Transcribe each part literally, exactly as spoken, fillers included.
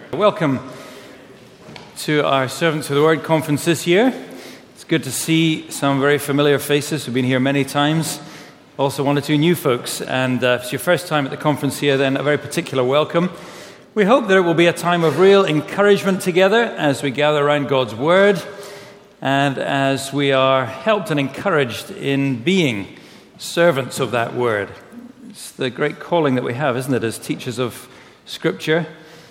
Welcome to our Servants of the Word conference this year. It's good to see some very familiar faces who've been here many times. Also one or two new folks, and uh, if it's your first time at the conference here, then a very particular welcome. We hope that it will be a time of real encouragement together as we gather around God's Word and as we are helped and encouraged in being servants of that Word. It's the great calling that we have, isn't it, as teachers of Scripture.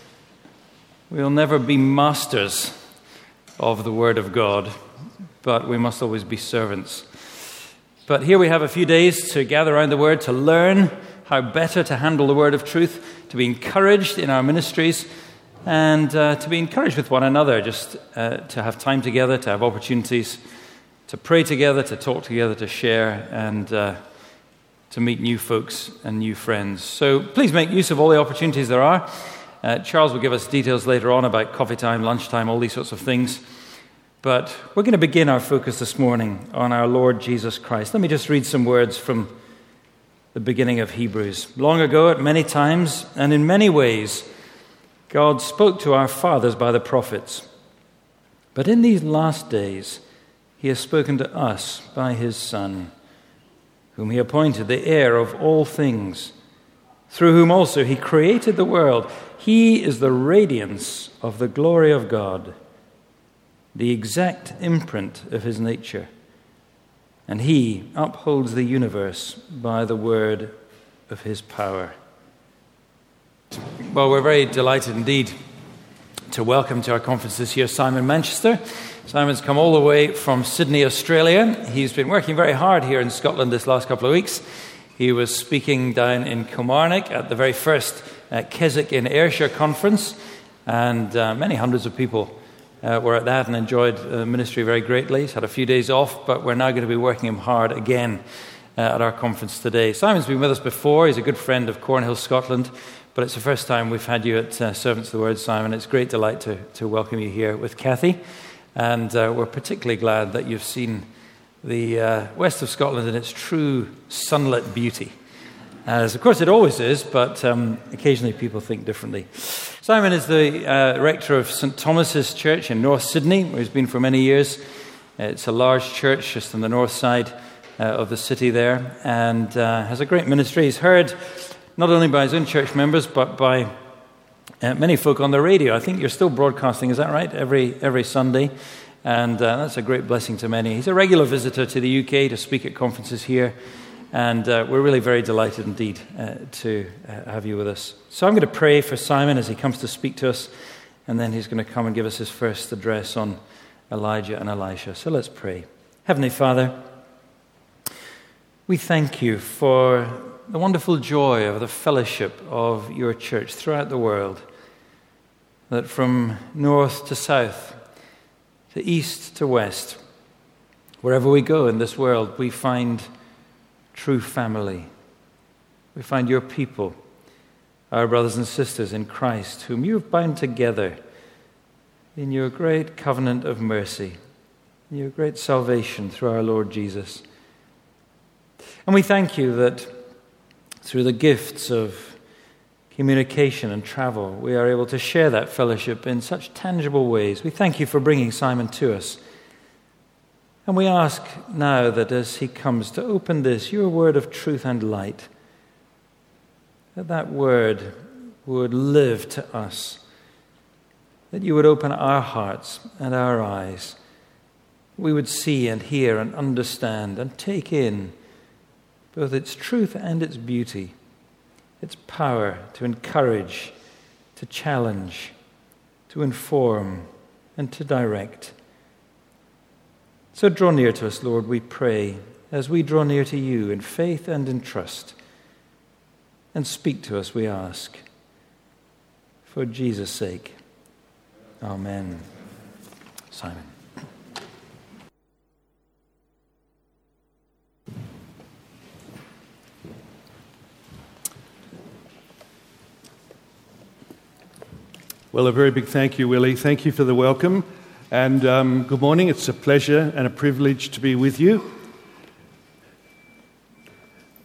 We'll never be masters of the Word of God, but we must always be servants. But here we have a few days to gather around the Word, to learn how better to handle the Word of truth, to be encouraged in our ministries, and uh, to be encouraged with one another, just uh, to have time together, to have opportunities to pray together, to talk together, to share, and uh, to meet new folks and new friends. So please make use of all the opportunities there are. Uh, Charles will give us details later on about coffee time, lunchtime, all these sorts of things. But we're going to begin our focus this morning on our Lord Jesus Christ. Let me just read some words from the beginning of Hebrews. Long ago, at many times and in many ways, God spoke to our fathers by the prophets. But in these last days, he has spoken to us by his Son, whom he appointed the heir of all things, through whom also he created the world. He is the radiance of the glory of God, the exact imprint of his nature, and he upholds the universe by the word of his power. Well, we're very delighted indeed to welcome to our conference this year Simon Manchester. Simon's come all the way from Sydney, Australia. He's been working very hard here in Scotland this last couple of weeks. He was speaking down in Kilmarnock at the very first uh, Keswick in Ayrshire conference, and uh, many hundreds of people uh, were at that and enjoyed the ministry very greatly. He's had a few days off, but we're now going to be working him hard again uh, at our conference today. Simon's been with us before. He's a good friend of Cornhill, Scotland, but it's the first time we've had you at uh, Servants of the Word, Simon. It's a great delight to, to welcome you here with Kathy, and uh, we're particularly glad that you've seen the uh, west of Scotland in its true sunlit beauty, as of course it always is, but um, occasionally people think differently. Simon is the uh, rector of Saint Thomas's Church in North Sydney, where he's been for many years. It's a large church just on the north side uh, of the city there, and uh, has a great ministry. He's heard not only by his own church members, but by uh, many folk on the radio. I think you're still broadcasting, is that right, every every Sunday? And uh, that's a great blessing to many. He's a regular visitor to the U K to speak at conferences here, and uh, we're really very delighted indeed uh, to uh, have you with us. So I'm going to pray for Simon as he comes to speak to us, and then he's going to come and give us his first address on Elijah and Elisha. So let's pray. Heavenly Father, we thank you for the wonderful joy of the fellowship of your church throughout the world, that from north to south, to east to west, wherever we go in this world, we find true family. We find your people, our brothers and sisters in Christ, whom you have bound together in your great covenant of mercy, in your great salvation through our Lord Jesus. And we thank you that through the gifts of communication and travel, we are able to share that fellowship in such tangible ways. We thank you for bringing Simon to us. And we ask now that as he comes to open this, your word of truth and light, that that word would live to us, that you would open our hearts and our eyes. We would see and hear and understand and take in both its truth and its beauty, its power to encourage, to challenge, to inform, and to direct. So draw near to us, Lord, we pray, as we draw near to you in faith and in trust. And speak to us, we ask, for Jesus' sake. Amen. Simon. Well, a very big thank you, Willie. Thank you for the welcome. And um, good morning. It's a pleasure and a privilege to be with you.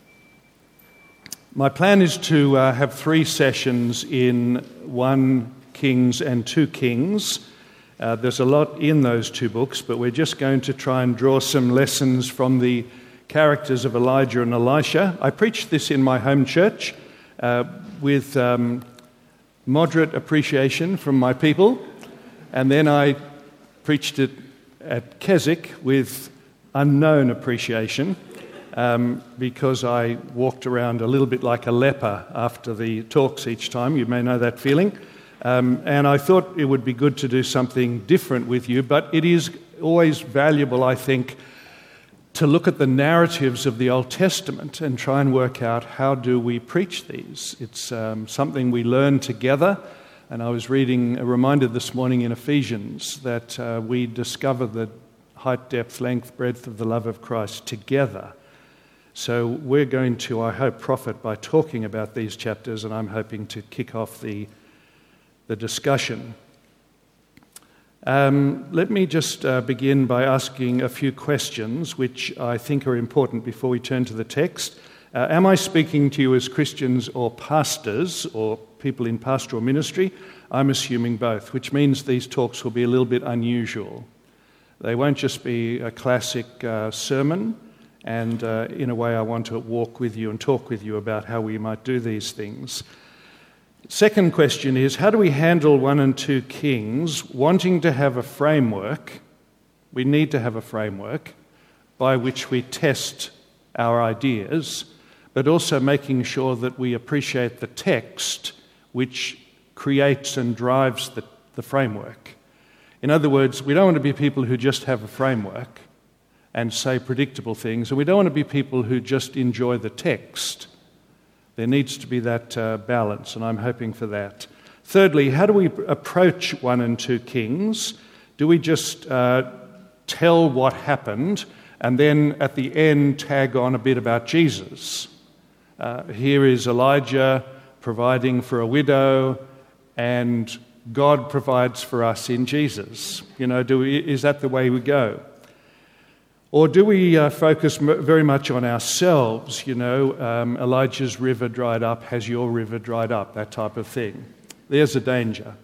My plan is to uh, have three sessions in one Kings and two Kings. Uh, there's a lot in those two books, but we're just going to try and draw some lessons from the characters of Elijah and Elisha. I preached this in my home church uh, with um, moderate appreciation from my people, and then I preached it at Keswick with unknown appreciation um, because I walked around a little bit like a leper after the talks each time. You may know that feeling. Um, and I thought it would be good to do something different with you, but it is always valuable, I think, to look at the narratives of the Old Testament and try and work out how do we preach these. It's um, something we learn together, and I was reading a reminder this morning in Ephesians that uh, we discover the height, depth, length, breadth of the love of Christ together. So we're going to, I hope, profit by talking about these chapters, and I'm hoping to kick off the the discussion. Um, let me just uh, begin by asking a few questions which I think are important before we turn to the text. Uh, am I speaking to you as Christians or pastors or people in pastoral ministry? I'm assuming both, which means these talks will be a little bit unusual. They won't just be a classic uh, sermon, and uh, in a way I want to walk with you and talk with you about how we might do these things. Second question is, how do we handle one and two Kings wanting to have a framework? We need to have a framework by which we test our ideas, but also making sure that we appreciate the text which creates and drives the, the framework. In other words, we don't want to be people who just have a framework and say predictable things, and we don't want to be people who just enjoy the text. There needs to be that uh, balance, and I'm hoping for that. Thirdly, how do we approach one and two Kings? Do we just uh, tell what happened and then at the end tag on a bit about Jesus? Uh, here is Elijah providing for a widow, and God provides for us in Jesus. You know, do we, is that the way we go? Or do we uh, focus m- very much on ourselves? You know, um, Elijah's river dried up, has your river dried up? That type of thing. There's a danger.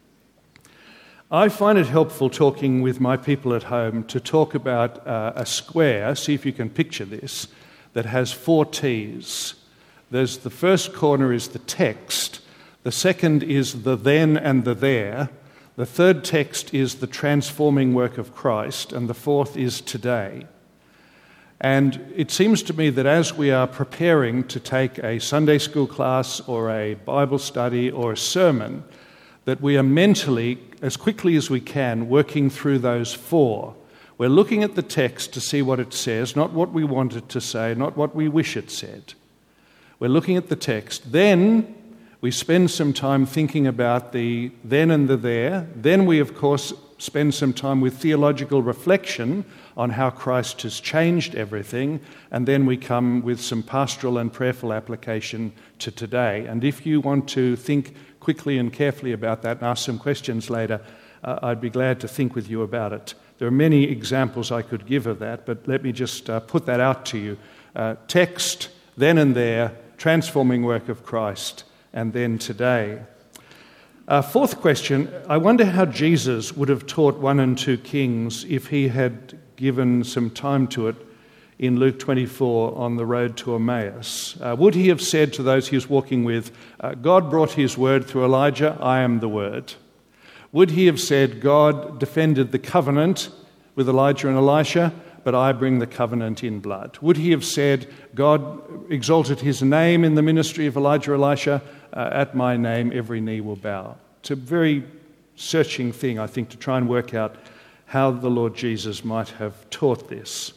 I find it helpful talking with my people at home to talk about uh, a square, see if you can picture this, that has four T's. There's the first corner is the text, the second is the then and the there, the third text is the transforming work of Christ, and the fourth is today. And it seems to me that as we are preparing to take a Sunday school class or a Bible study or a sermon, that we are mentally, as quickly as we can, working through those four. We're looking at the text to see what it says, not what we want it to say, not what we wish it said. We're looking at the text. Then we spend some time thinking about the then and the there. Then we, of course, spend some time with theological reflection on how Christ has changed everything. And then we come with some pastoral and prayerful application to today. And if you want to think quickly and carefully about that and ask some questions later, uh, I'd be glad to think with you about it. There are many examples I could give of that, but let me just uh, put that out to you. Uh, text, then and there, transforming work of Christ, and then today. Uh, fourth question, I wonder how Jesus would have taught one and two Kings if he had given some time to it in Luke twenty-four on the road to Emmaus. Uh, would he have said to those he was walking with, uh, God brought his word through Elijah, I am the word? Would he have said, God defended the covenant with Elijah and Elisha, but I bring the covenant in blood? Would he have said, God exalted his name in the ministry of Elijah, Elisha, uh, at my name every knee will bow? It's a very searching thing, I think, to try and work out how the Lord Jesus might have taught this.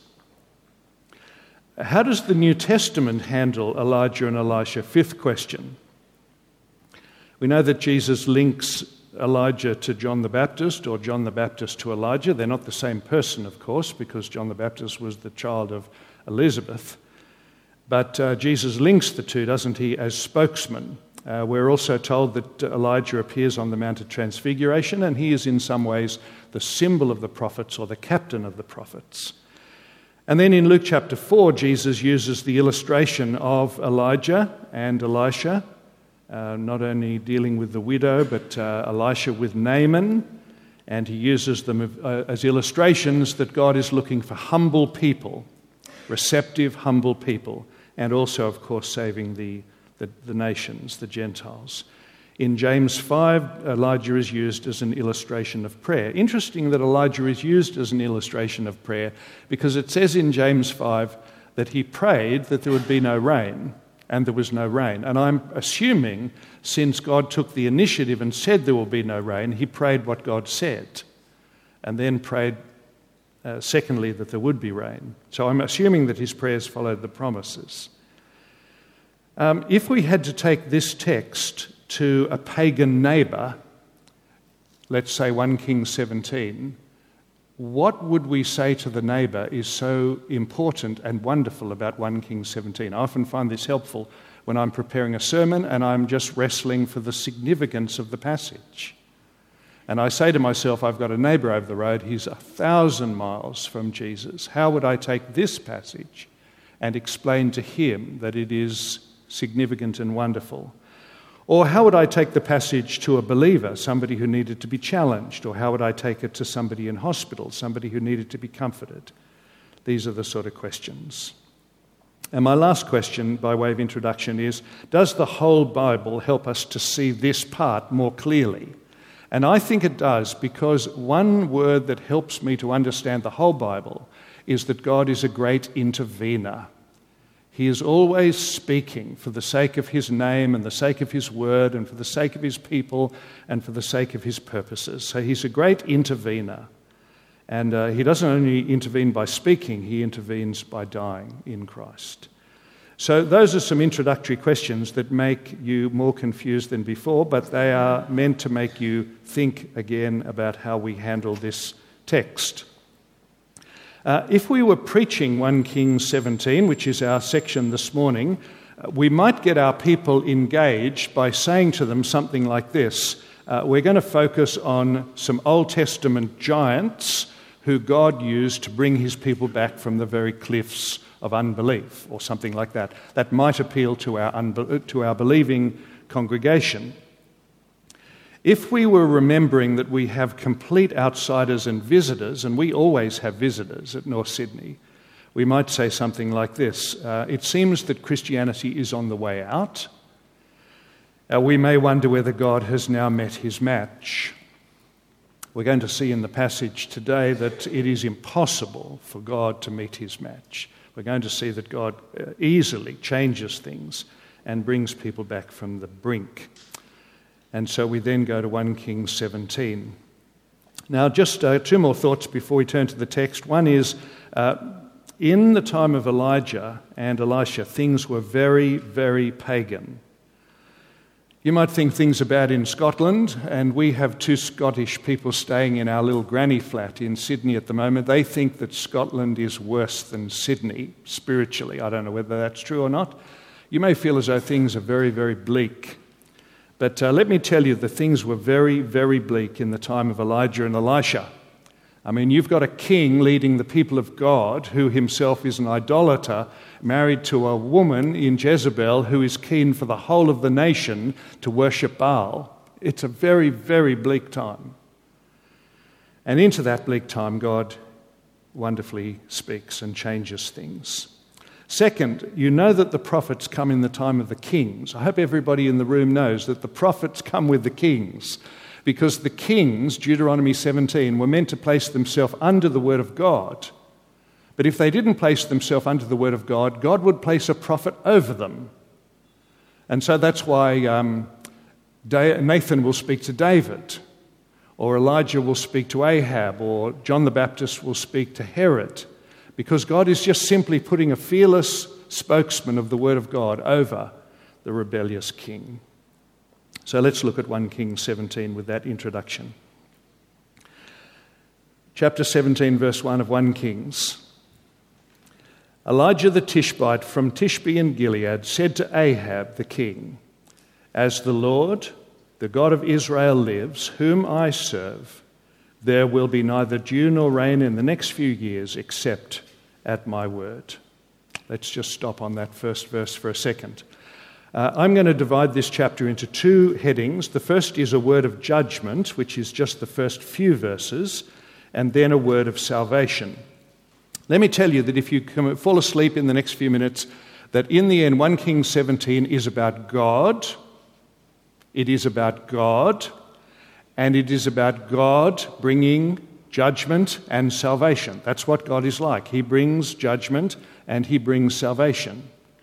How does the New Testament handle Elijah and Elisha? Fifth question. We know that Jesus links Elijah to John the Baptist, or John the Baptist to Elijah. They're not the same person, of course, because John the Baptist was the child of Elizabeth. But uh, Jesus links the two, doesn't he, as spokesman. Uh, we're also told that Elijah appears on the Mount of Transfiguration, and he is in some ways the symbol of the prophets or the captain of the prophets. And then in Luke chapter four, Jesus uses the illustration of Elijah and Elisha uh, not only dealing with the widow, but uh, Elisha with Naaman, and he uses them uh, as illustrations that God is looking for humble people, receptive, humble people, and also, of course, saving the, the, the nations, the Gentiles. In James five, Elijah is used as an illustration of prayer. Interesting that Elijah is used as an illustration of prayer, because it says in James five that he prayed that there would be no rain, and there was no rain. And I'm assuming, since God took the initiative and said there will be no rain, he prayed what God said, and then prayed, uh, secondly, that there would be rain. So I'm assuming that his prayers followed the promises. Um, if we had to take this text to a pagan neighbour, let's say First Kings seventeen, what would we say to the neighbour is so important and wonderful about First Kings seventeen? I often find this helpful when I'm preparing a sermon and I'm just wrestling for the significance of the passage. And I say to myself, I've got a neighbour over the road, he's a thousand miles from Jesus. How would I take this passage and explain to him that it is significant and wonderful? Or how would I take the passage to a believer, somebody who needed to be challenged? Or how would I take it to somebody in hospital, somebody who needed to be comforted? These are the sort of questions. And my last question, by way of introduction, is, does the whole Bible help us to see this part more clearly? And I think it does, because one word that helps me to understand the whole Bible is that God is a great intervener. He is always speaking for the sake of his name and the sake of his word and for the sake of his people and for the sake of his purposes. So he's a great intervener. And uh, he doesn't only intervene by speaking, he intervenes by dying in Christ. So those are some introductory questions that make you more confused than before, but they are meant to make you think again about how we handle this text. Uh, if we were preaching First Kings seventeen, which is our section this morning, uh, we might get our people engaged by saying to them something like this. Uh, we're going to focus on some Old Testament giants who God used to bring his people back from the very cliffs of unbelief, or something like that. That might appeal to our, unbe- to our believing congregation. If we were remembering that we have complete outsiders and visitors, and we always have visitors at North Sydney, we might say something like this. Uh, it seems that Christianity is on the way out. Uh, we may wonder whether God has now met his match. We're going to see in the passage today that it is impossible for God to meet his match. We're going to see that God easily changes things and brings people back from the brink. And so we then go to First Kings seventeen. Now, just uh, two more thoughts before we turn to the text. One is, uh, in the time of Elijah and Elisha, things were very, very pagan. You might think things are bad in Scotland, and we have two Scottish people staying in our little granny flat in Sydney at the moment. They think that Scotland is worse than Sydney, spiritually. I don't know whether that's true or not. You may feel as though things are very, very bleak. But uh, let me tell you, the things were very, very bleak in the time of Elijah and Elisha. I mean, you've got a king leading the people of God who himself is an idolater, married to a woman in Jezebel who is keen for the whole of the nation to worship Baal. It's a very, very bleak time. And into that bleak time, God wonderfully speaks and changes things. Second, you know that the prophets come in the time of the kings. I hope everybody in the room knows that the prophets come with the kings, because the kings, Deuteronomy seventeen, were meant to place themselves under the word of God. But if they didn't place themselves under the word of God, God would place a prophet over them. And so that's why um, Nathan will speak to David, or Elijah will speak to Ahab, or John the Baptist will speak to Herod, because God is just simply putting a fearless spokesman of the word of God over the rebellious king. So let's look at First Kings seventeen with that introduction. Chapter seventeen, verse one of First Kings. Elijah the Tishbite from Tishbe in Gilead said to Ahab the king, "As the Lord, the God of Israel lives, whom I serve, there will be neither dew nor rain in the next few years except at my word." Let's just stop on that first verse for a second. Uh, I'm going to divide this chapter into two headings. The first is a word of judgment, which is just the first few verses, and then a word of salvation. Let me tell you that if you come, fall asleep in the next few minutes, that in the end, First Kings seventeen is about God. It is about God, and it is about God bringing judgment and salvation. That's what God is like. He brings judgment and he brings salvation.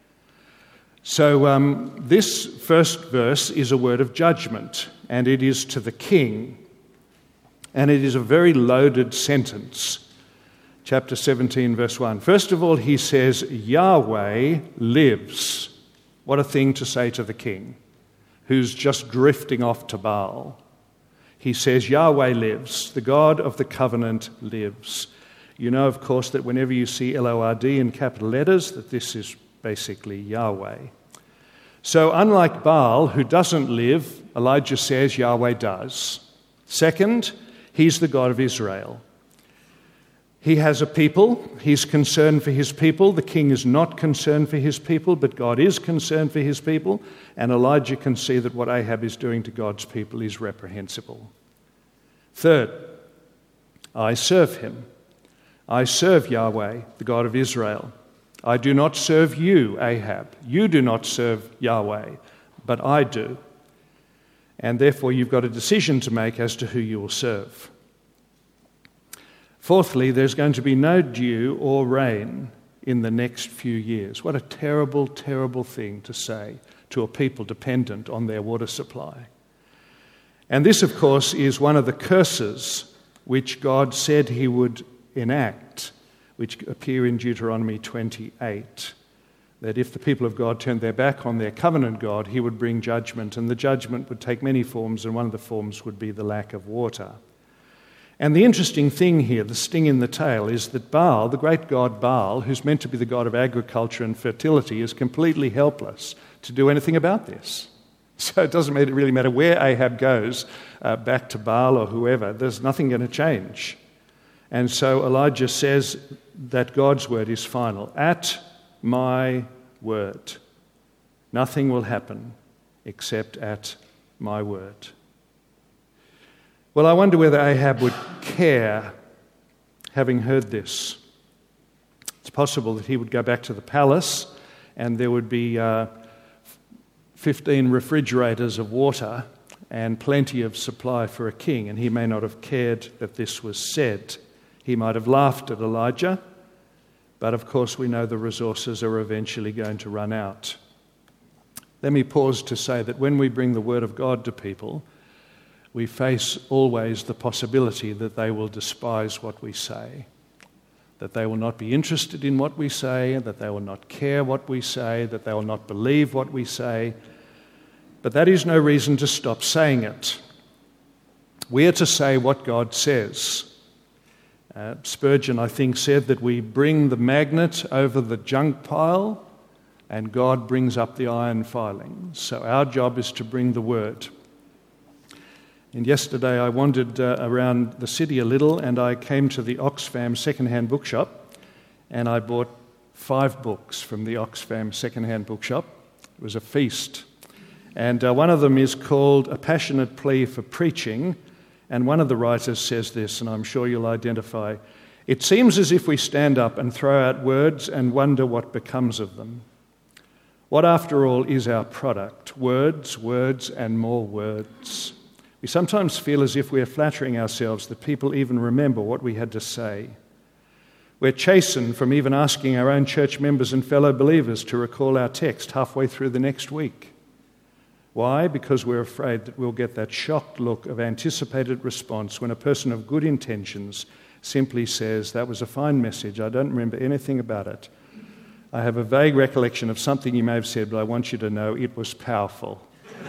So um, this first verse is a word of judgment, and it is to the king. And it is a very loaded sentence. Chapter seventeen, verse one. First of all, he says, Yahweh lives. What a thing to say to the king, who's just drifting off to Baal. He says, Yahweh lives. The God of the covenant lives. You know, of course, that whenever you see L O R D in capital letters, that this is basically Yahweh. So unlike Baal, who doesn't live, Elijah says Yahweh does. Second, he's the God of Israel. He has a people. He's concerned for his people. The king is not concerned for his people, but God is concerned for his people. And Elijah can see that what Ahab is doing to God's people is reprehensible. Third, I serve him. I serve Yahweh, the God of Israel. I do not serve you, Ahab. You do not serve Yahweh, but I do. And therefore you've got a decision to make as to who you will serve. Fourthly, there's going to be no dew or rain in the next few years. What a terrible, terrible thing to say to a people dependent on their water supply. And this, of course, is one of the curses which God said he would enact, which appear in Deuteronomy twenty-eight, that if the people of God turned their back on their covenant God, he would bring judgment, and the judgment would take many forms, and one of the forms would be the lack of water. And the interesting thing here, the sting in the tail, is that Baal, the great god Baal, who's meant to be the god of agriculture and fertility, is completely helpless to do anything about this. So it doesn't really matter where Ahab goes, uh, back to Baal or whoever, there's nothing going to change. And so Elijah says that God's word is final. At my word, nothing will happen except at my word. Well, I wonder whether Ahab would care, having heard this. It's possible that he would go back to the palace and there would be uh, fifteen refrigerators of water and plenty of supply for a king, and he may not have cared that this was said. He might have laughed at Elijah, but of course we know the resources are eventually going to run out. Let me pause to say that when we bring the word of God to people, we face always the possibility that they will despise what we say, that they will not be interested in what we say, that they will not care what we say, that they will not believe what we say. But that is no reason to stop saying it. We are to say what God says. Uh, Spurgeon, I think, said that we bring the magnet over the junk pile and God brings up the iron filings. So our job is to bring the word. And yesterday I wandered uh, around the city a little, and I came to the Oxfam second-hand bookshop, and I bought five books from the Oxfam second-hand bookshop. It was a feast. And uh, one of them is called A Passionate Plea for Preaching, and one of the writers says this, and I'm sure you'll identify. It seems as if we stand up and throw out words and wonder what becomes of them. What, after all, is our product? Words, words, and more words. We sometimes feel as if we're flattering ourselves that people even remember what we had to say. We're chastened from even asking our own church members and fellow believers to recall our text halfway through the next week. Why? Because we're afraid that we'll get that shocked look of anticipated response when a person of good intentions simply says, "That was a fine message, I don't remember anything about it. I have a vague recollection of something you may have said, but I want you to know it was powerful."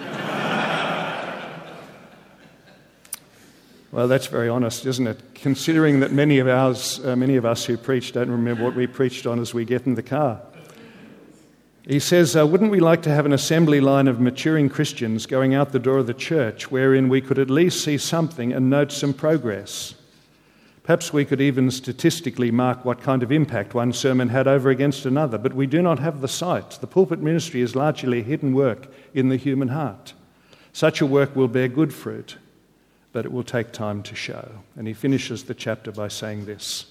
Well, that's very honest, isn't it? Considering that many of ours, uh, many of us who preach don't remember what we preached on as we get in the car. He says, uh, wouldn't we like to have an assembly line of maturing Christians going out the door of the church wherein we could at least see something and note some progress? Perhaps we could even statistically mark what kind of impact one sermon had over against another, but we do not have the sight. The pulpit ministry is largely a hidden work in the human heart. Such a work will bear good fruit, but it will take time to show. And he finishes the chapter by saying this: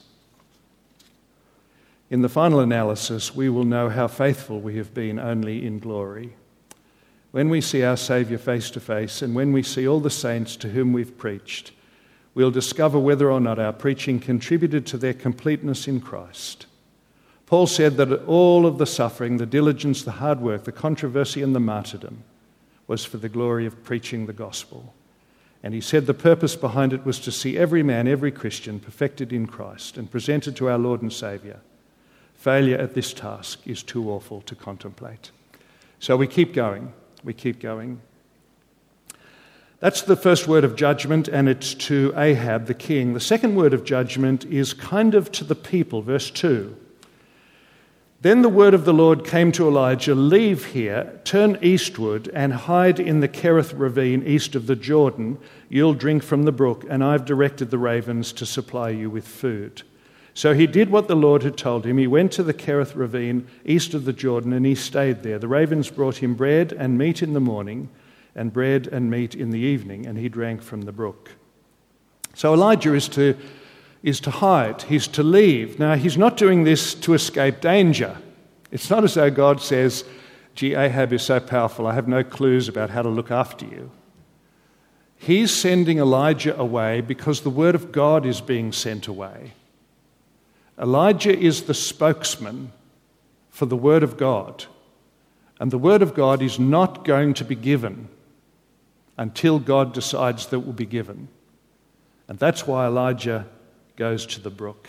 in the final analysis, we will know how faithful we have been only in glory. When we see our Saviour face to face, and when we see all the saints to whom we've preached, we'll discover whether or not our preaching contributed to their completeness in Christ. Paul said that all of the suffering, the diligence, the hard work, the controversy and the martyrdom was for the glory of preaching the gospel. And he said the purpose behind it was to see every man, every Christian perfected in Christ and presented to our Lord and Saviour. Failure at this task is too awful to contemplate. So we keep going, we keep going. That's the first word of judgment, and it's to Ahab the king. The second word of judgment is kind of to the people, verse two. Then the word of the Lord came to Elijah, leave here, turn eastward, and hide in the Kerith ravine east of the Jordan. You'll drink from the brook, and I've directed the ravens to supply you with food. So he did what the Lord had told him. He went to the Kerith ravine east of the Jordan, and he stayed there. The ravens brought him bread and meat in the morning, and bread and meat in the evening, and he drank from the brook. So Elijah is to, is to hide, he's to leave. Now, he's not doing this to escape danger. It's not as though God says, gee, Ahab is so powerful, I have no clues about how to look after you. He's sending Elijah away because the word of God is being sent away. Elijah is the spokesman for the word of God, and the word of God is not going to be given until God decides that it will be given. And that's why Elijah goes to the brook.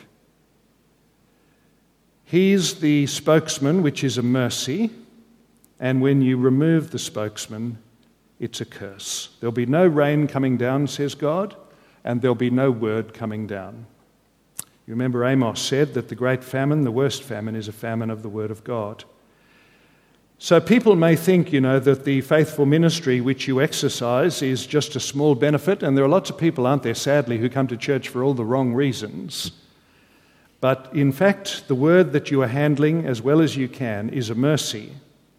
He's the spokesman, which is a mercy, and when you remove the spokesman, it's a curse. There'll be no rain coming down, says God, and there'll be no word coming down. You remember Amos said that the great famine, the worst famine, is a famine of the word of God. So people may think, you know, that the faithful ministry which you exercise is just a small benefit, and there are lots of people, aren't there, sadly, who come to church for all the wrong reasons. But in fact, the word that you are handling as well as you can is a mercy.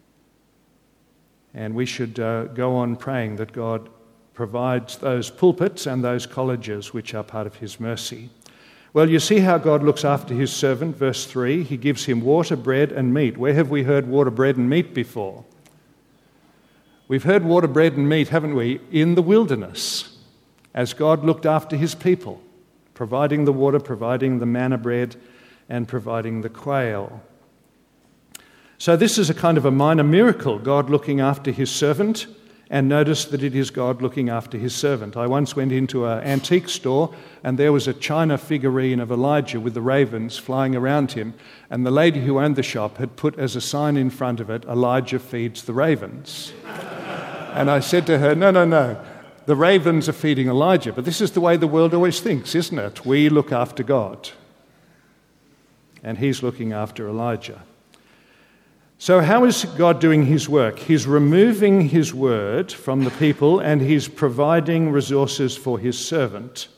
And we should uh, go on praying that God provides those pulpits and those colleges which are part of his mercy. Well, you see how God looks after his servant, verse three. He gives him water, bread, and meat. Where have we heard water, bread, and meat before? We've heard water, bread, and meat, haven't we, in the wilderness, as God looked after his people, providing the water, providing the manna bread, and providing the quail. So this is a kind of a minor miracle, God looking after his servant, and notice that it is God looking after his servant. I once went into an antique store, and there was a china figurine of Elijah with the ravens flying around him, and the lady who owned the shop had put as a sign in front of it, Elijah feeds the ravens. And I said to her, no, no, no, the ravens are feeding Elijah. But this is the way the world always thinks, isn't it? We look after God, and he's looking after Elijah. So how is God doing his work? He's removing his word from the people, and he's providing resources for his servant.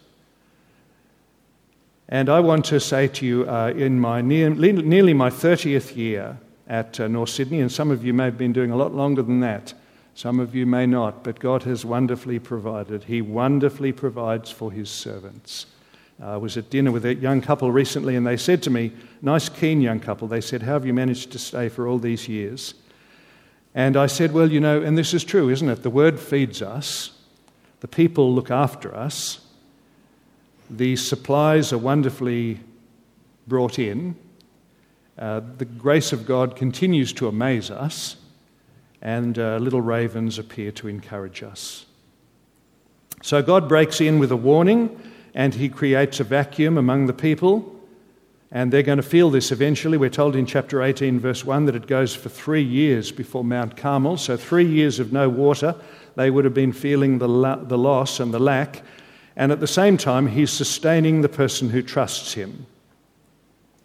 And I want to say to you, uh, in my near, nearly my thirtieth year at uh, North Sydney, and some of you may have been doing a lot longer than that, some of you may not, but God has wonderfully provided. He wonderfully provides for his servants. I was at dinner with a young couple recently, and they said to me, nice keen young couple, they said, how have you managed to stay for all these years? And I said, well, you know, and this is true, isn't it? The word feeds us. The people look after us. The supplies are wonderfully brought in. Uh, the grace of God continues to amaze us, and uh, little ravens appear to encourage us. So God breaks in with a warning, and he creates a vacuum among the people, and they're going to feel this eventually. We're told in chapter eighteen, verse one, that it goes for three years before Mount Carmel, so three years of no water. They would have been feeling the, lo- the loss and the lack, and at the same time, he's sustaining the person who trusts him.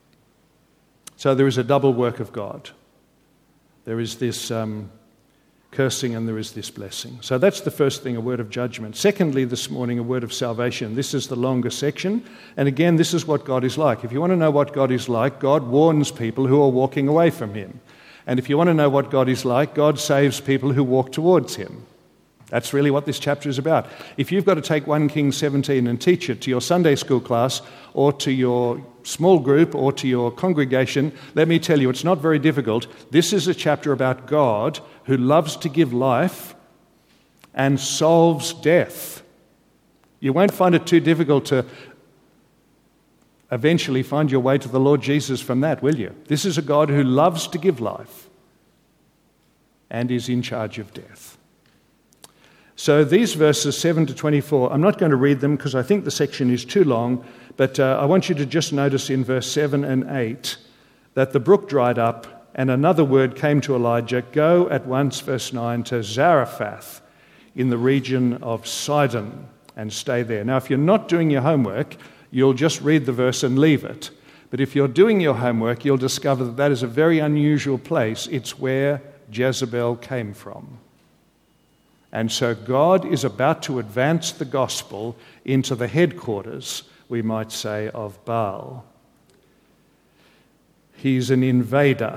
So there is a double work of God. There is this um, cursing and there is this blessing. So that's the first thing, a word of judgment. Secondly, this morning, a word of salvation. This is the longer section. And again, this is what God is like. If you want to know what God is like, God warns people who are walking away from him. And if you want to know what God is like, God saves people who walk towards him. That's really what this chapter is about. If you've got to take First Kings seventeen and teach it to your Sunday school class or to your small group or to your congregation, let me tell you, it's not very difficult. This is a chapter about God who loves to give life and solves death. You won't find it too difficult to eventually find your way to the Lord Jesus from that, will you? This is a God who loves to give life and is in charge of death. So these verses seven to twenty-four, I'm not going to read them because I think the section is too long, but uh, I want you to just notice in verse seven and eight that the brook dried up and another word came to Elijah, go at once, verse nine, to Zarephath in the region of Sidon and stay there. Now, if you're not doing your homework, you'll just read the verse and leave it. But if you're doing your homework, you'll discover that that is a very unusual place. It's where Jezebel came from. And so God is about to advance the gospel into the headquarters, we might say, of Baal. He's an invader.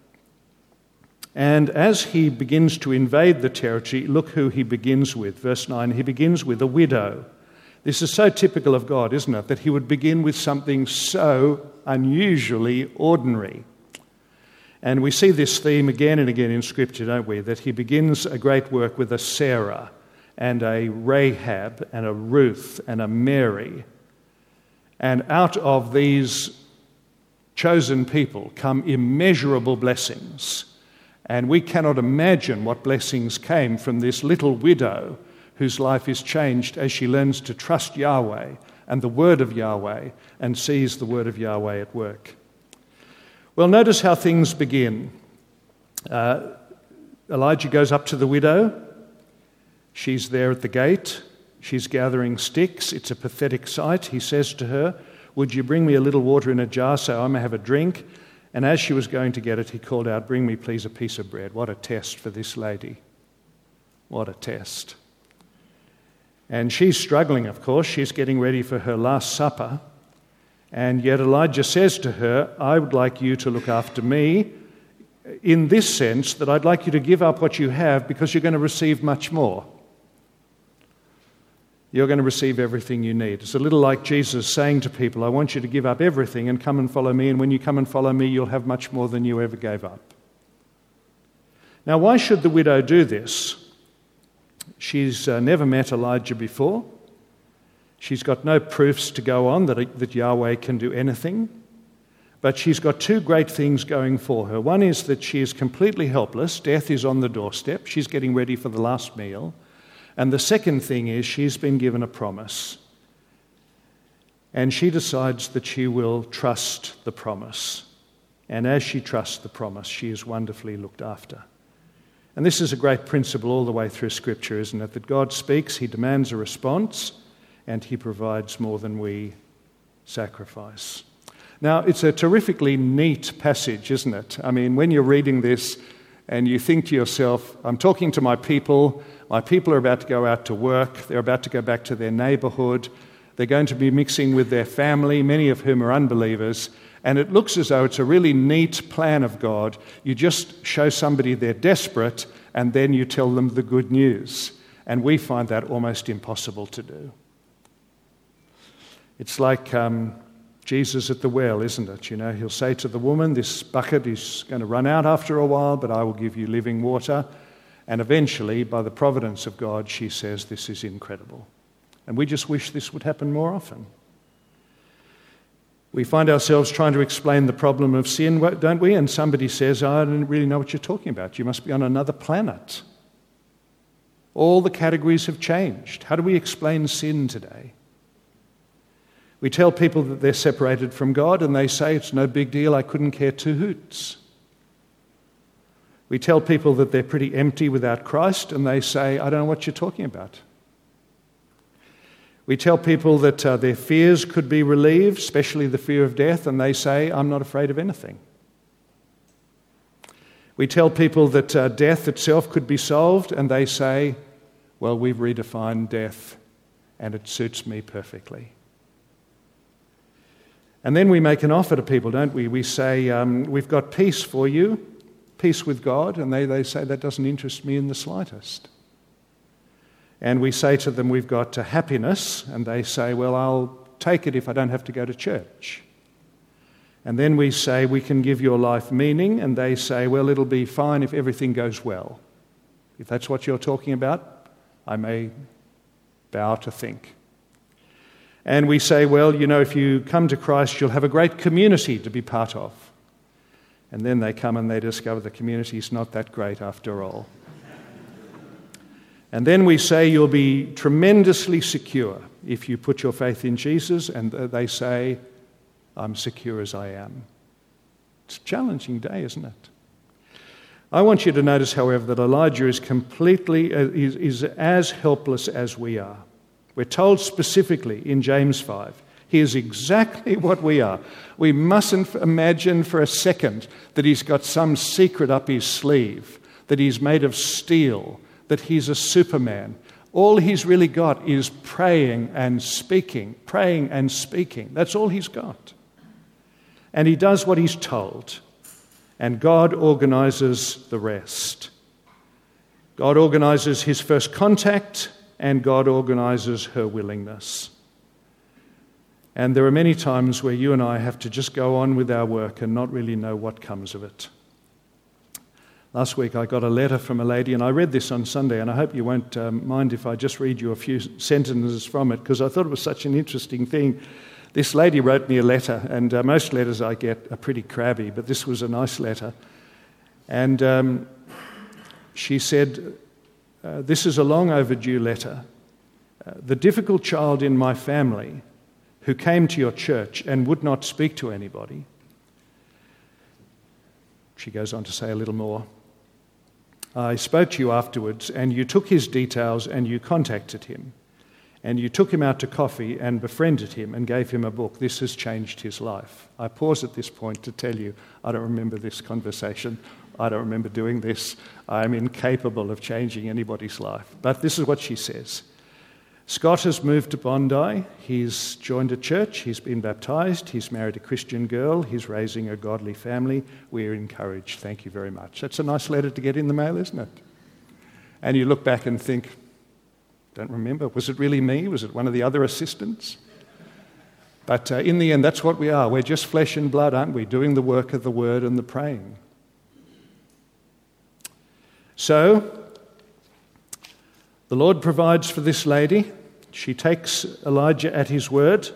And as he begins to invade the territory, look who he begins with. Verse nine, he begins with a widow. This is so typical of God, isn't it? That he would begin with something so unusually ordinary. And we see this theme again and again in Scripture, don't we? That he begins a great work with a Sarah and a Rahab and a Ruth and a Mary. And out of these chosen people come immeasurable blessings. And we cannot imagine what blessings came from this little widow whose life is changed as she learns to trust Yahweh and the word of Yahweh and sees the word of Yahweh at work. Well, notice how things begin. Uh, Elijah goes up to the widow. She's there at the gate. She's gathering sticks. It's a pathetic sight. He says to her, would you bring me a little water in a jar so I may have a drink? And as she was going to get it, he called out, bring me please a piece of bread. What a test for this lady. What a test. And she's struggling, of course. She's getting ready for her last supper. And yet Elijah says to her, I would like you to look after me in this sense that I'd like you to give up what you have because you're going to receive much more. You're going to receive everything you need. It's a little like Jesus saying to people, I want you to give up everything and come and follow me, and when you come and follow me, you'll have much more than you ever gave up. Now, why should the widow do this? She's uh, never met Elijah before. She's got no proofs to go on that, that Yahweh can do anything. But she's got two great things going for her. One is that she is completely helpless. Death is on the doorstep. She's getting ready for the last meal. And the second thing is she's been given a promise. And she decides that she will trust the promise. And as she trusts the promise, she is wonderfully looked after. And this is a great principle all the way through Scripture, isn't it? That God speaks, he demands a response, and he provides more than we sacrifice. Now, it's a terrifically neat passage, isn't it? I mean, when you're reading this and you think to yourself, I'm talking to my people, my people are about to go out to work, they're about to go back to their neighborhood, they're going to be mixing with their family, many of whom are unbelievers, and it looks as though it's a really neat plan of God. You just show somebody they're desperate, and then you tell them the good news. And we find that almost impossible to do. It's like um, Jesus at the well, isn't it? You know, he'll say to the woman, this bucket is going to run out after a while, but I will give you living water. And eventually, by the providence of God, she says, this is incredible. And we just wish this would happen more often. We find ourselves trying to explain the problem of sin, don't we? And somebody says, oh, I don't really know what you're talking about. You must be on another planet. All the categories have changed. How do we explain sin today? We tell people that they're separated from God, and they say, it's no big deal, I couldn't care two hoots. We tell people that they're pretty empty without Christ, and they say, I don't know what you're talking about. We tell people that uh, their fears could be relieved, especially the fear of death, and they say, I'm not afraid of anything. We tell people that uh, death itself could be solved, and they say, well, we've redefined death, and it suits me perfectly. And then we make an offer to people, don't we? We say, um, we've got peace for you, peace with God, and they, they say, that doesn't interest me in the slightest. And we say to them, we've got uh, happiness, and they say, well, I'll take it if I don't have to go to church. And then we say, we can give your life meaning, and they say, well, it'll be fine if everything goes well. If that's what you're talking about, I may bow to think. And we say, well, you know, if you come to Christ, you'll have a great community to be part of. And then they come and they discover the community's not that great after all. And then we say you'll be tremendously secure if you put your faith in Jesus, and they say, I'm secure as I am. It's a challenging day, isn't it? I want you to notice, however, that Elijah is completely, uh, is, is as helpless as we are. We're told specifically in James five, he is exactly what we are. We mustn't imagine for a second that he's got some secret up his sleeve, that he's made of steel, that he's a Superman. All he's really got is praying and speaking, praying and speaking. That's all he's got. And he does what he's told. And God organizes the rest. God organizes his first contact, and God organizes her willingness. And there are many times where you and I have to just go on with our work and not really know what comes of it. Last week I got a letter from a lady, and I read this on Sunday, and I hope you won't um, mind if I just read you a few sentences from it, because I thought it was such an interesting thing. This lady wrote me a letter, and uh, most letters I get are pretty crabby, but this was a nice letter. And um, she said, uh, this is a long overdue letter. Uh, the difficult child in my family who came to your church and would not speak to anybody. She goes on to say a little more. I spoke to you afterwards, and you took his details and you contacted him. And you took him out to coffee and befriended him and gave him a book. This has changed his life. I pause at this point to tell you, I don't remember this conversation. I don't remember doing this. I'm incapable of changing anybody's life. But this is what she says. Scott has moved to Bondi. He's joined a church. He's been baptized. He's married a Christian girl. He's raising a godly family. We're encouraged. Thank you very much. That's a nice letter to get in the mail, isn't it? And you look back and think, don't remember. Was it really me? Was it one of the other assistants? But uh, in the end, that's what we are. We're just flesh and blood, aren't we? Doing the work of the word and the praying. So, the Lord provides for this lady. She takes Elijah at his word.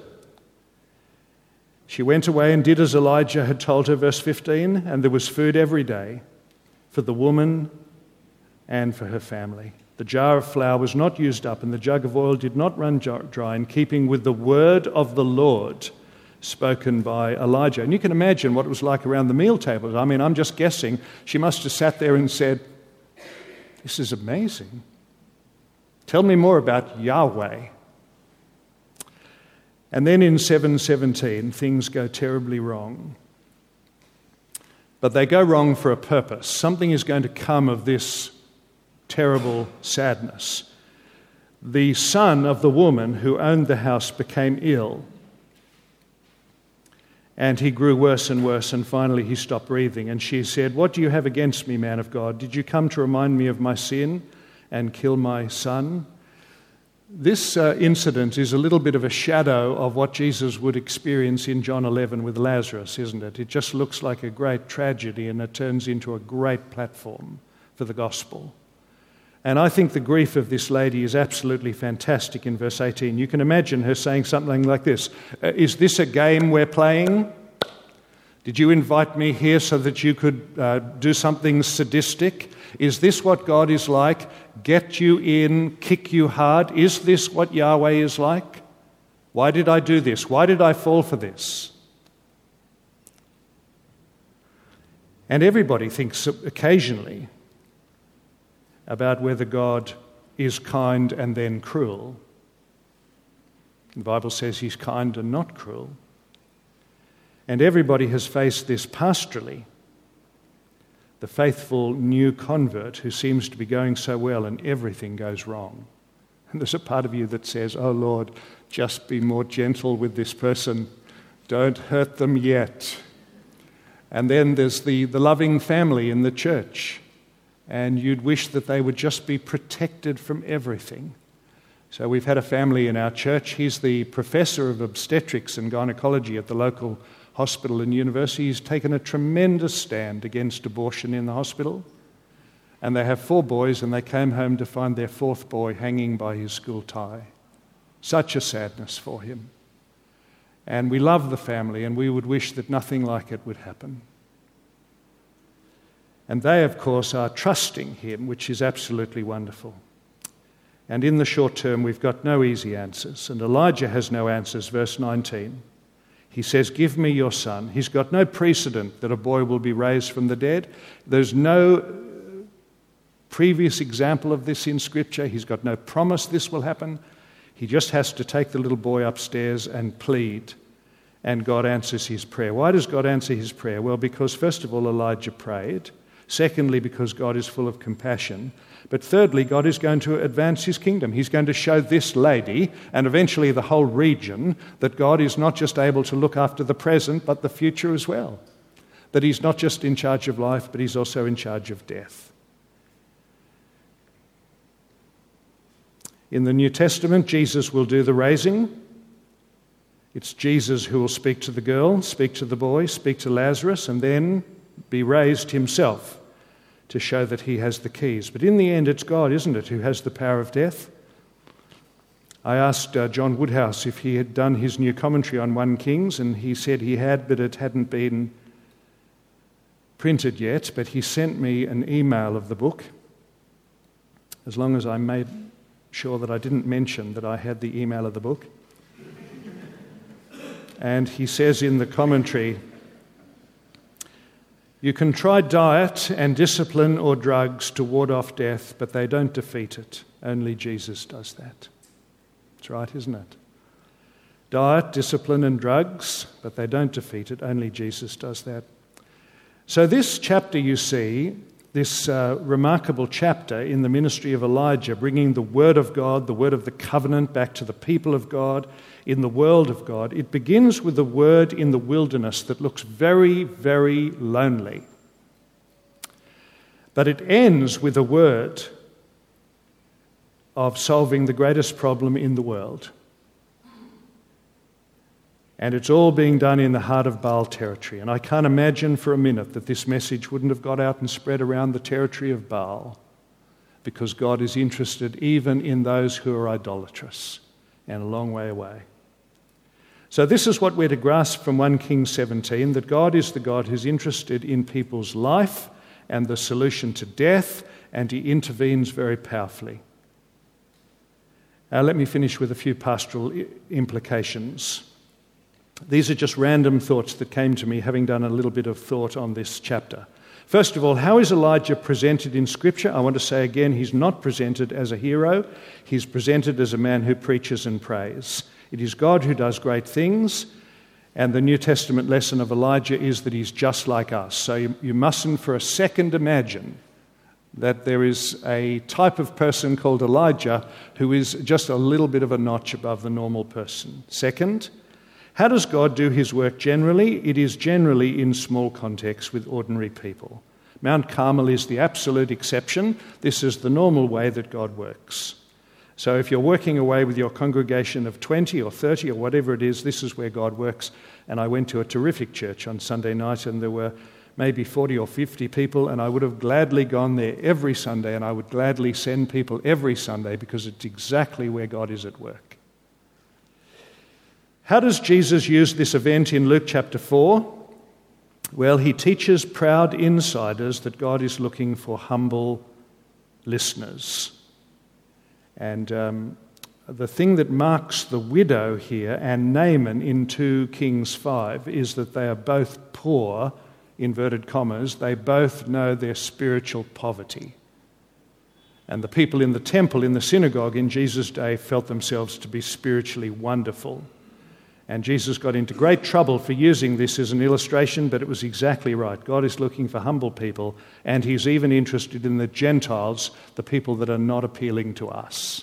She went away and did as Elijah had told her, verse fifteen, and there was food every day for the woman and for her family. The jar of flour was not used up, and the jug of oil did not run dry, in keeping with the word of the Lord spoken by Elijah. And you can imagine what it was like around the meal tables. I mean, I'm just guessing. She must have sat there and said, this is amazing. Tell me more about Yahweh. And then in seven seventeen, things go terribly wrong. But they go wrong for a purpose. Something is going to come of this terrible sadness. The son of the woman who owned the house became ill, and he grew worse and worse, and finally he stopped breathing. And she said, what do you have against me, man of God? Did you come to remind me of my sin and kill my son? This uh, incident is a little bit of a shadow of what Jesus would experience in John eleven with Lazarus, isn't it? It just looks like a great tragedy, and it turns into a great platform for the gospel. And I think the grief of this lady is absolutely fantastic in verse eighteen. You can imagine her saying something like this. Uh, is this a game we're playing? Did you invite me here so that you could uh, do something sadistic? Is this what God is like? Get you in, kick you hard? Is this what Yahweh is like? Why did I do this? Why did I fall for this? And everybody thinks occasionally about whether God is kind and then cruel. The Bible says he's kind and not cruel. And everybody has faced this pastorally. the faithful new convert who seems to be going so well and everything goes wrong. And there's a part of you that says, oh Lord, just be more gentle with this person. Don't hurt them yet. And then there's the, the loving family in the church. And you'd wish that they would just be protected from everything. So we've had a family in our church. He's the professor of obstetrics and gynecology at the local hospital and university. He's taken a tremendous stand against abortion in the hospital. And they have four boys, and they came home to find their fourth boy hanging by his school tie. Such a sadness for him. And we love the family, and we would wish that nothing like it would happen. And they, of course, are trusting him, which is absolutely wonderful. And in the short term, we've got no easy answers. And Elijah has no answers, verse nineteen. He says, give me your son. He's got no precedent that a boy will be raised from the dead. There's no previous example of this in Scripture. He's got no promise this will happen. He just has to take the little boy upstairs and plead. And God answers his prayer. Why does God answer his prayer? Well, because first of all, Elijah prayed. Secondly, because God is full of compassion. But thirdly, God is going to advance his kingdom. He's going to show this lady, and eventually the whole region, that God is not just able to look after the present, but the future as well. That he's not just in charge of life, but he's also in charge of death. In the New Testament, Jesus will do the raising. It's Jesus who will speak to the girl, speak to the boy, speak to Lazarus, and then be raised himself to show that he has the keys. But in the end, it's God, isn't it, who has the power of death? I asked uh, John Woodhouse if he had done his new commentary on First Kings, and he said he had, but it hadn't been printed yet. But he sent me an email of the book, as long as I made sure that I didn't mention that I had the email of the book. And he says in the commentary, you can try diet and discipline or drugs to ward off death, but they don't defeat it. Only Jesus does that. That's right, isn't it? Diet, discipline and drugs, but they don't defeat it. Only Jesus does that. So this chapter, you see, this uh, remarkable chapter in the ministry of Elijah, bringing the word of God, the word of the covenant back to the people of God, in the world of God, it begins with a word in the wilderness that looks very, very lonely. But it ends with a word of solving the greatest problem in the world. And it's all being done in the heart of Baal territory. And I can't imagine for a minute that this message wouldn't have got out and spread around the territory of Baal, because God is interested even in those who are idolatrous and a long way away. So this is what we're to grasp from First Kings seventeen, that God is the God who's interested in people's life and the solution to death, and he intervenes very powerfully. Now let me finish with a few pastoral implications. These are just random thoughts that came to me having done a little bit of thought on this chapter. First of all, how is Elijah presented in Scripture? I want to say again, he's not presented as a hero. He's presented as a man who preaches and prays. It is God who does great things, and the New Testament lesson of Elijah is that he's just like us. So you, you mustn't for a second imagine that there is a type of person called Elijah who is just a little bit of a notch above the normal person. Second, how does God do his work generally? It is generally in small contexts with ordinary people. Mount Carmel is the absolute exception. This is the normal way that God works. So if you're working away with your congregation of twenty or thirty or whatever it is, this is where God works. And I went to a terrific church on Sunday night, and there were maybe forty or fifty people, and I would have gladly gone there every Sunday, and I would gladly send people every Sunday, because it's exactly where God is at work. How does Jesus use this event in Luke chapter four? Well, he teaches proud insiders that God is looking for humble listeners. And um, the thing that marks the widow here and Naaman in two Kings five is that they are both poor, inverted commas. They both know their spiritual poverty. And the people in the temple, in the synagogue in Jesus' day, felt themselves to be spiritually wonderful. And Jesus got into great trouble for using this as an illustration, but it was exactly right. God is looking for humble people, and he's even interested in the Gentiles, the people that are not appealing to us.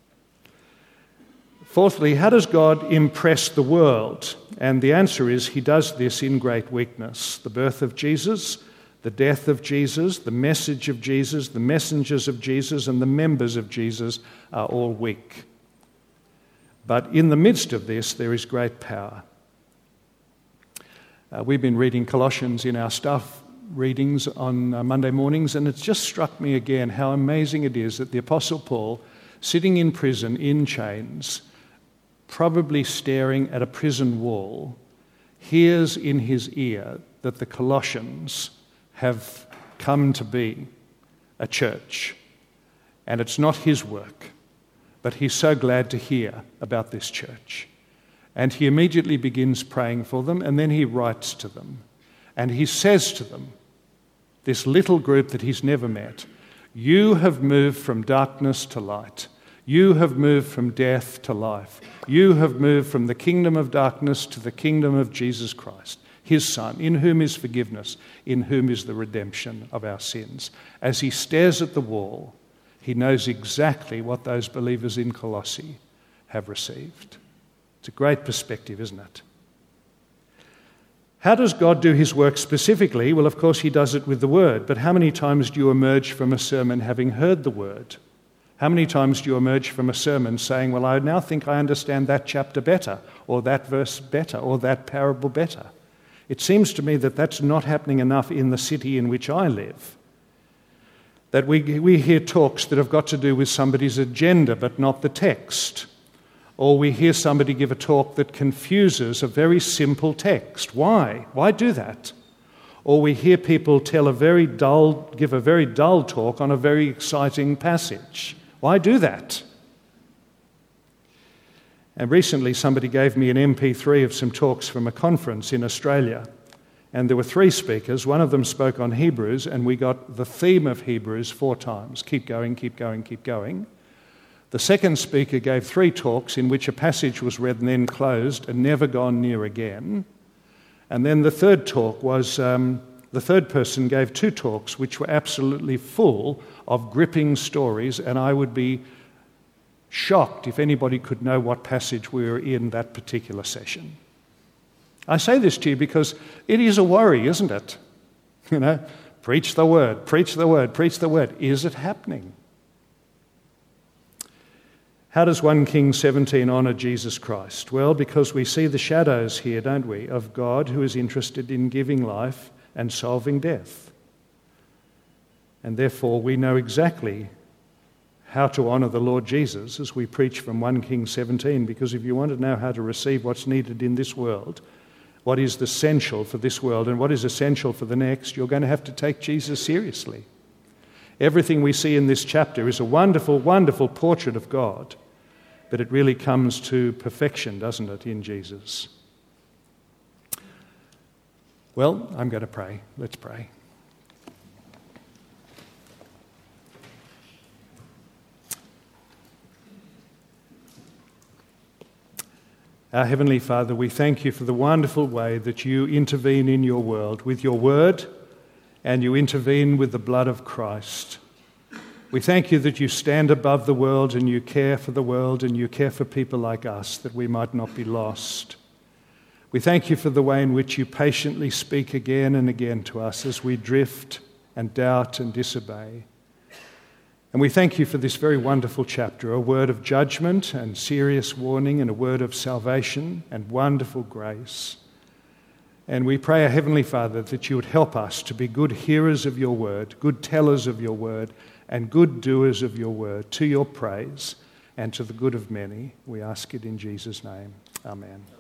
Fourthly, how does God impress the world? And the answer is he does this in great weakness. The birth of Jesus, the death of Jesus, the message of Jesus, the messengers of Jesus, and the members of Jesus are all weak. But in the midst of this, there is great power. Uh, we've been reading Colossians in our staff readings on uh, Monday mornings, and it's just struck me again how amazing it is that the Apostle Paul, sitting in prison in chains, probably staring at a prison wall, hears in his ear that the Colossians have come to be a church. And it's not his work, but he's so glad to hear about this church. And he immediately begins praying for them, and then he writes to them. And he says to them, this little group that he's never met, you have moved from darkness to light. You have moved from death to life. You have moved from the kingdom of darkness to the kingdom of Jesus Christ, his Son, in whom is forgiveness, in whom is the redemption of our sins. As he stares at the wall, he knows exactly what those believers in Colossae have received. It's a great perspective, isn't it? How does God do his work specifically? Well, of course, he does it with the word. But how many times do you emerge from a sermon having heard the word? How many times do you emerge from a sermon saying, well, I now think I understand that chapter better, or that verse better, or that parable better? It seems to me that that's not happening enough in the city in which I live. That we, we hear talks that have got to do with somebody's agenda, but not the text. Or we hear somebody give a talk that confuses a very simple text. Why? Why do that? Or we hear people tell a very dull, give a very dull talk on a very exciting passage. Why do that? And recently somebody gave me an M P three of some talks from a conference in Australia. And there were three speakers. One of them spoke on Hebrews, and we got the theme of Hebrews four times. Keep going, keep going, keep going. The second speaker gave three talks in which a passage was read and then closed and never gone near again. And then the third talk was, um, the third person gave two talks which were absolutely full of gripping stories, and I would be shocked if anybody could know what passage we were in that particular session. I say this to you because it is a worry, isn't it? You know, preach the word, preach the word, preach the word. Is it happening? How does First Kings seventeen honour Jesus Christ? Well, because we see the shadows here, don't we, of God who is interested in giving life and solving death. And therefore we know exactly how to honour the Lord Jesus as we preach from First Kings seventeen, because if you want to know how to receive what's needed in this world, what is essential for this world and what is essential for the next, you're going to have to take Jesus seriously. Everything we see in this chapter is a wonderful, wonderful portrait of God, but it really comes to perfection, doesn't it, in Jesus? Well, I'm going to pray. Let's pray. Our Heavenly Father, we thank you for the wonderful way that you intervene in your world with your word, and you intervene with the blood of Christ. We thank you that you stand above the world and you care for the world and you care for people like us, that we might not be lost. We thank you for the way in which you patiently speak again and again to us as we drift and doubt and disobey. And we thank you for this very wonderful chapter, a word of judgment and serious warning and a word of salvation and wonderful grace. And we pray, our Heavenly Father, that you would help us to be good hearers of your word, good tellers of your word, and good doers of your word, to your praise and to the good of many. We ask it in Jesus' name. Amen.